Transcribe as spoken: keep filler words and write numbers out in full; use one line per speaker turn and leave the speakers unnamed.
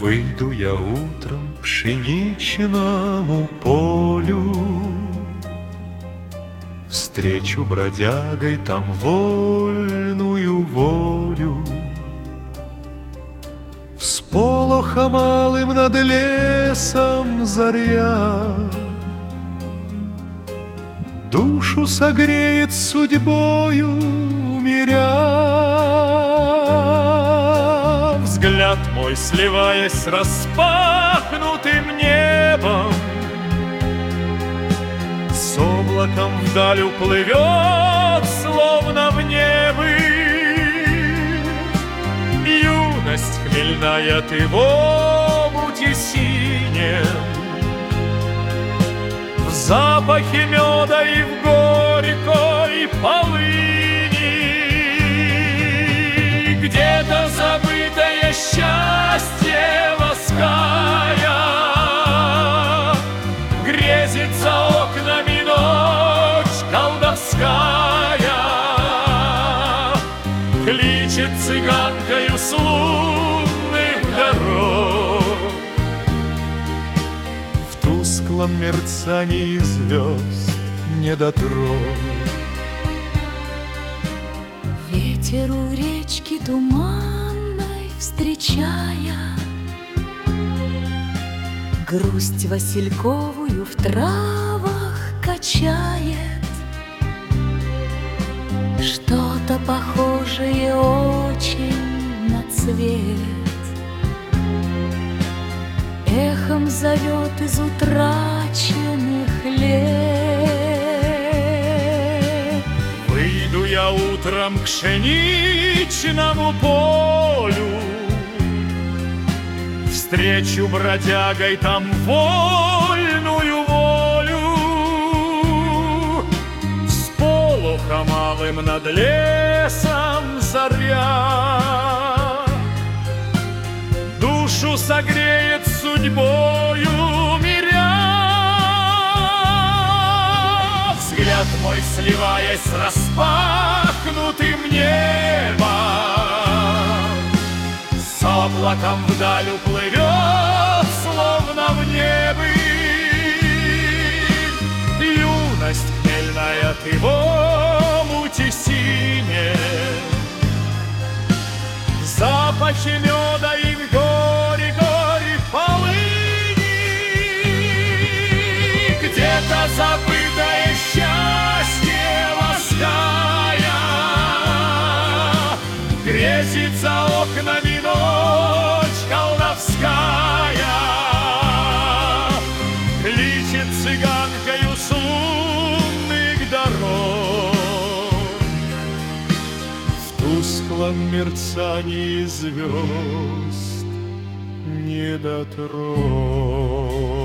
Выйду я утром к пшеничному полю, встречу бродягой там вольную волю. Всполоха малым над лесом заря душу согреет судьбою миря. Взгляд мой, сливаясь с распахнутым небом, с облаком вдаль уплывет, словно в небы. Юность хмельная ты в омуте синем, в запахе меда и в горькой полыни. Где-то забытое счастье воская грезится окнами ночь колдовская, кличет цыганкою с лунных дорог. В тусклом мерцании звезд недотрог.
Ветер у речки туманной встречая грусть васильковую в травах качает. Что-то похожее очень на цвет эхом зовет из утраченных лет.
Выйду я утром к пшеничному полю, встречу бродягой там вольную волю. Всполохом малым над лесом заря душу согреет судьбою миря. Взгляд мой, сливаясь с распахнутым небом, с облаком вдаль уплывет, словно в небы. Юность хмельная ты в омуте синем, в запахе меда и в горькой полыни. Где-то забытое счастье воская грезится окнами ночь колдовская, кличет цыганкою с лунных дорог. В тусклом мерцании звезд недотрог.